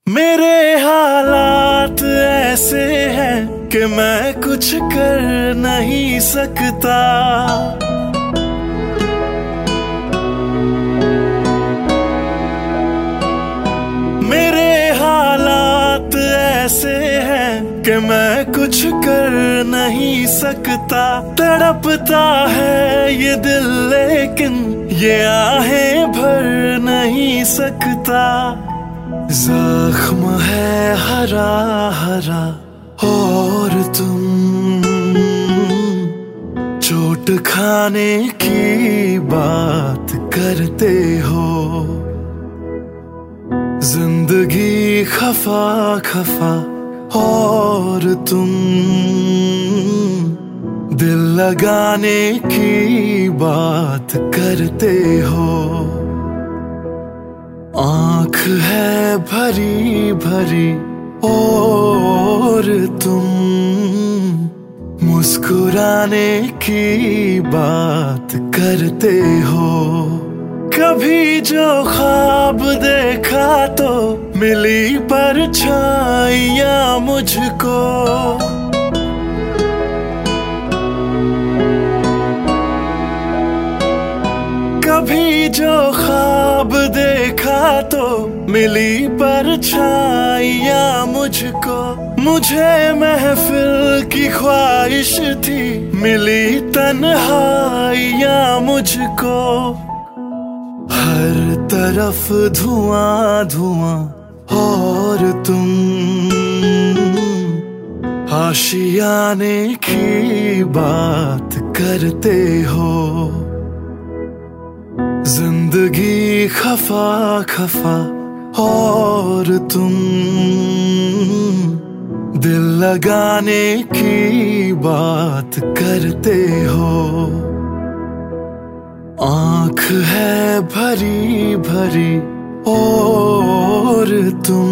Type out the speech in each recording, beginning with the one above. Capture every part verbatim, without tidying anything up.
मेरे हालात ऐसे हैं कि मैं कुछ कर नहीं सकता। मेरे हालात ऐसे हैं कि मैं कुछ कर नहीं सकता। तड़पता है ये दिल लेकिन ये आहें भर नहीं सकता। जख्म है हरा हरा और तुम चोट खाने की बात करते हो। जिंदगी खफा खफा और तुम दिल लगाने की बात करते हो। आँख है भरी भरी और तुम मुस्कुराने की बात करते हो। कभी जो ख्वाब देखा तो मिली परछाइयाँ मुझको। कभी जो ख्वाब देखा तो मिली परछाइयाँ मुझको। मुझे महफिल की ख्वाहिश थी मिली तन्हाइयाँ मुझको। हर तरफ धुआं धुआं और तुम आशियाने की बात करते हो। जिंदगी खफा खफा और तुम दिल लगाने की बात करते हो। आँख है भरी भरी और तुम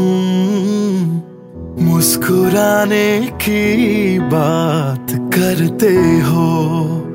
मुस्कुराने की बात करते हो।